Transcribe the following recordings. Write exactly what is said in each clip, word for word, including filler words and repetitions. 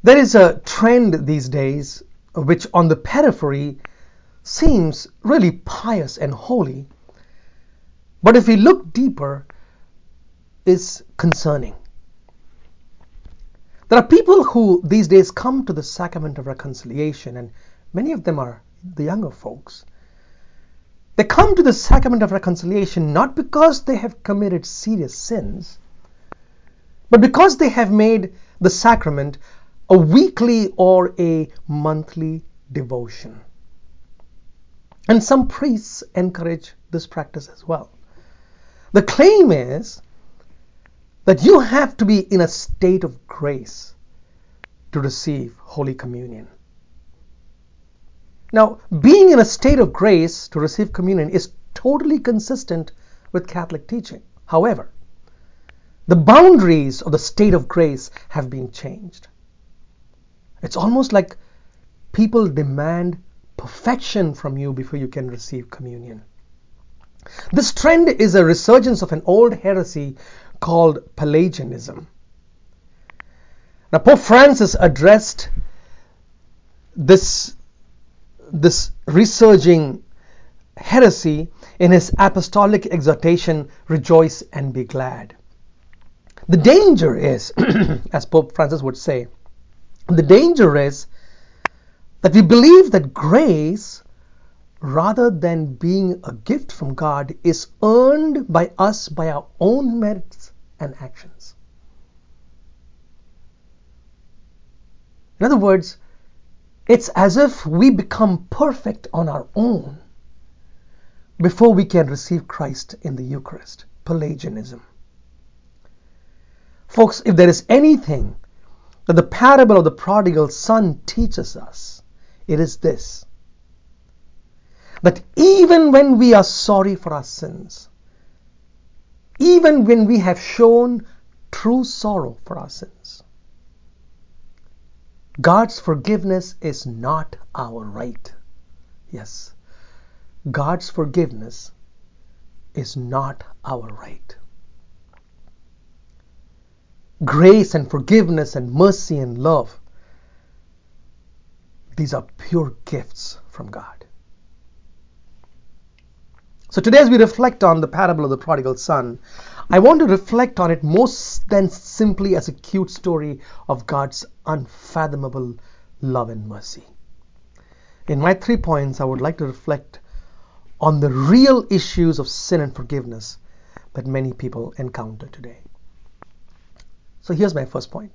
There is a trend these days which on the periphery seems really pious and holy, but if we look deeper, is concerning. There are people who these days come to the sacrament of reconciliation, and many of them are the younger folks. They come to the sacrament of reconciliation not because they have committed serious sins, but because they have made the sacrament a weekly or a monthly devotion. And some priests encourage this practice as well. The claim is that you have to be in a state of grace to receive Holy Communion. Now, being in a state of grace to receive communion is totally consistent with Catholic teaching. However, the boundaries of the state of grace have been changed. It's almost like people demand perfection from you before you can receive communion. This trend is a resurgence of an old heresy called Pelagianism. Now, Pope Francis addressed this, this resurging heresy in his apostolic exhortation, Rejoice and Be Glad. The danger is, as Pope Francis would say, the danger is that we believe that grace, rather than being a gift from God, is earned by us by our own merits and actions. In other words, it's as if we become perfect on our own before we can receive Christ in the Eucharist. Pelagianism. Folks, if there is anything that the parable of the prodigal son teaches us, it is this: that even when we are sorry for our sins, even when we have shown true sorrow for our sins, God's forgiveness is not our right. Yes, God's forgiveness is not our right. Grace and forgiveness and mercy and love, these are pure gifts from God. So today, as we reflect on the parable of the prodigal son, I want to reflect on it more than simply as a cute story of God's unfathomable love and mercy. In my three points, I would like to reflect on the real issues of sin and forgiveness that many people encounter today. So here's my first point.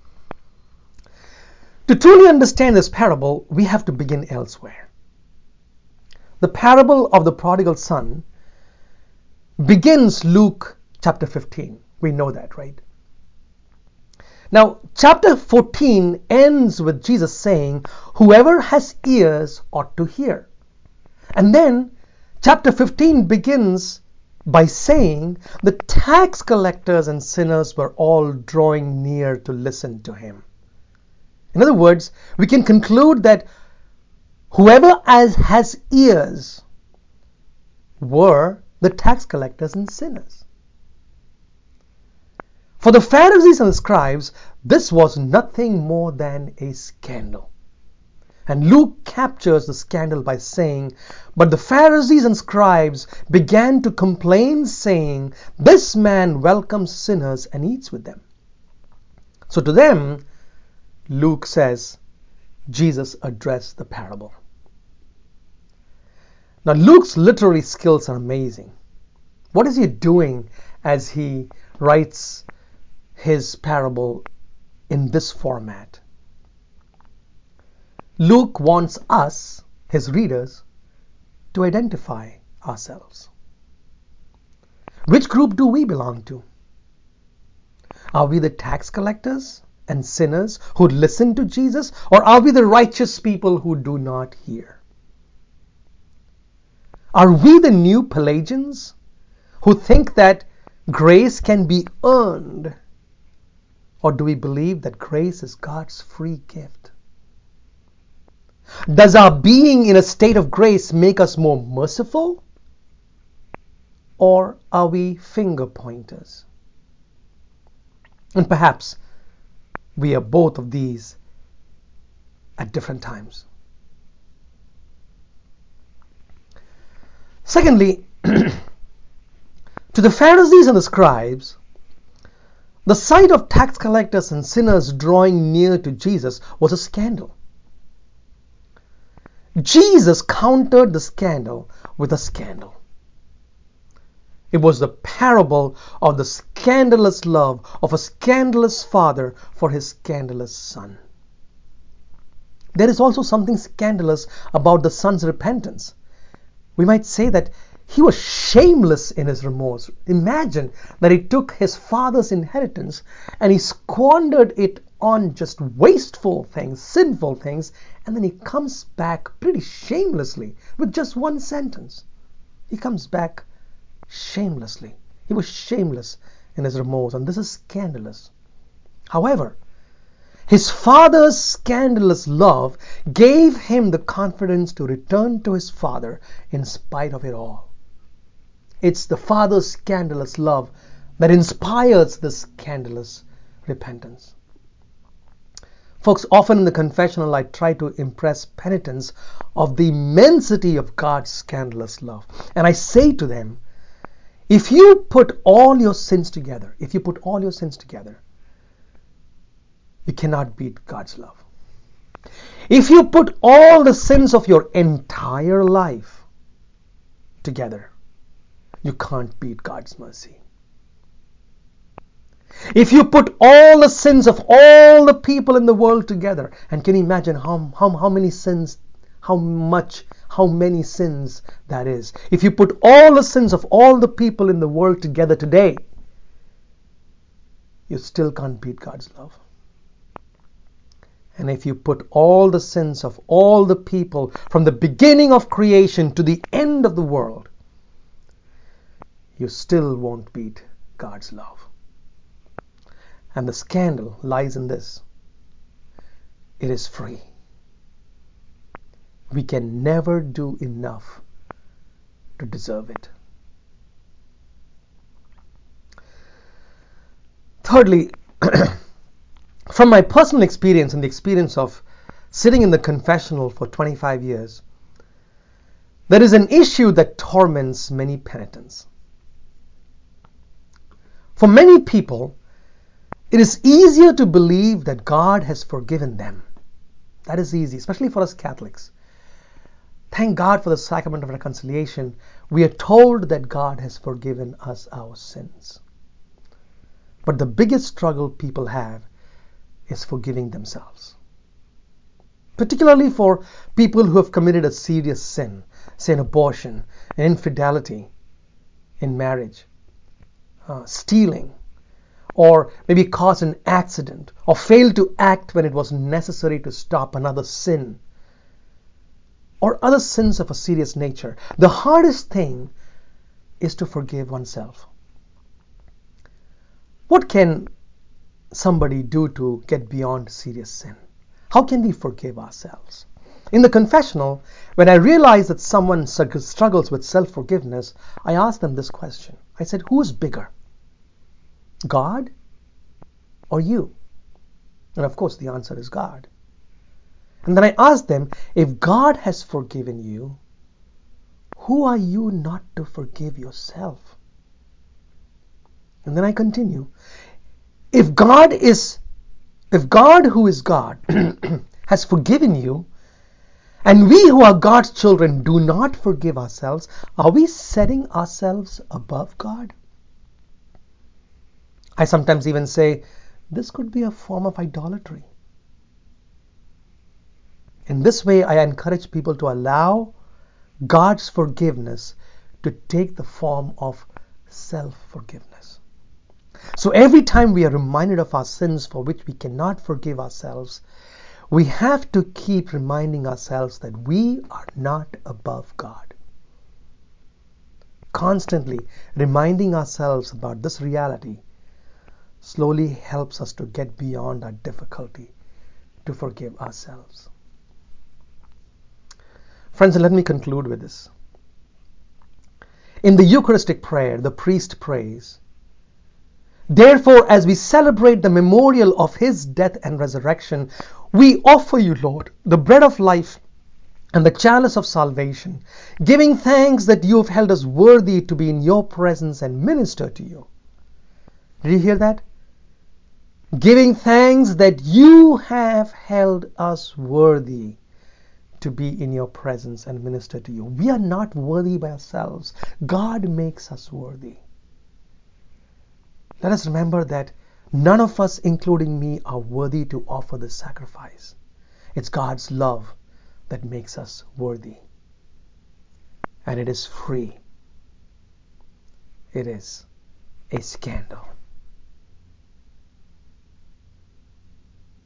To truly understand this parable, we have to begin elsewhere. The parable of the prodigal son begins Luke chapter fifteen. We know that, right? Now, chapter fourteen ends with Jesus saying, "Whoever has ears ought to hear." And then chapter fifteen begins by saying the tax collectors and sinners were all drawing near to listen to him. In other words, we can conclude that whoever has, has ears were the tax collectors and sinners. For the Pharisees and the scribes, this was nothing more than a scandal. And Luke captures the scandal by saying, "But the Pharisees and scribes began to complain, saying, 'This man welcomes sinners and eats with them.'" So to them, Luke says, Jesus addressed the parable. Now, Luke's literary skills are amazing. What is he doing as he writes his parable in this format? Luke wants us, his readers, to identify ourselves. Which group do we belong to? Are we the tax collectors and sinners who listen to Jesus, or are we the righteous people who do not hear? Are we the new Pelagians who think that grace can be earned, or do we believe that grace is God's free gift? Does our being in a state of grace make us more merciful, or are we finger pointers? And perhaps we are both of these at different times. Secondly, to the Pharisees and the scribes, the sight of tax collectors and sinners drawing near to Jesus was a scandal. Jesus countered the scandal with a scandal. It was the parable of the scandalous love of a scandalous father for his scandalous son. There is also something scandalous about the son's repentance. We might say that he was shameless in his remorse. Imagine that he took his father's inheritance and he squandered it on just wasteful things, sinful things, and then he comes back pretty shamelessly with just one sentence. He comes back shamelessly. He was shameless in his remorse, and this is scandalous. However, his father's scandalous love gave him the confidence to return to his father in spite of it all. It's the father's scandalous love that inspires this scandalous repentance. Folks, often in the confessional, I try to impress penitents of the immensity of God's scandalous love. And I say to them, if you put all your sins together, if you put all your sins together, you cannot beat God's love. If you put all the sins of your entire life together, you can't beat God's mercy. If you put all the sins of all the people in the world together, and can you imagine how, how, how many sins, how much, how many sins that is? If you put all the sins of all the people in the world together today, you still can't beat God's love. And if you put all the sins of all the people from the beginning of creation to the end of the world, you still won't beat God's love. And the scandal lies in this. It is free. We can never do enough to deserve it. Thirdly, from my personal experience and the experience of sitting in the confessional for twenty-five years, there is an issue that torments many penitents. For many people, it is easier to believe that God has forgiven them. That is easy, especially for us Catholics. Thank God for the sacrament of reconciliation. We are told that God has forgiven us our sins. But the biggest struggle people have is forgiving themselves. Particularly for people who have committed a serious sin, say an abortion, an infidelity in marriage, uh, stealing, or maybe caused an accident, or failed to act when it was necessary to stop another sin, or other sins of a serious nature. The hardest thing is to forgive oneself. What can somebody do to get beyond serious sin? How can we forgive ourselves? In the confessional, when I realized that someone struggles with self-forgiveness, I asked them this question. I said, who is bigger? God or you? And of course the answer is God. And then I asked them, if God has forgiven you, who are you not to forgive yourself? And then I continue, if God is, if God who is God has forgiven you, and we who are God's children do not forgive ourselves, are we setting ourselves above God? I sometimes even say, this could be a form of idolatry. In this way, I encourage people to allow God's forgiveness to take the form of self-forgiveness. So every time we are reminded of our sins for which we cannot forgive ourselves, we have to keep reminding ourselves that we are not above God. Constantly reminding ourselves about this reality slowly helps us to get beyond our difficulty to forgive ourselves. Friends, let me conclude with this. In the Eucharistic prayer, the priest prays, Therefore, as we celebrate the memorial of his death and resurrection, we offer you, Lord, the bread of life and the chalice of salvation, giving thanks that you have held us worthy to be in your presence and minister to you. Did you hear that? Giving thanks that you have held us worthy to be in your presence and minister to you. We are not worthy by ourselves. God makes us worthy. Let us remember that none of us, including me, are worthy to offer this sacrifice. It's God's love that makes us worthy. And it is free. It is a scandal.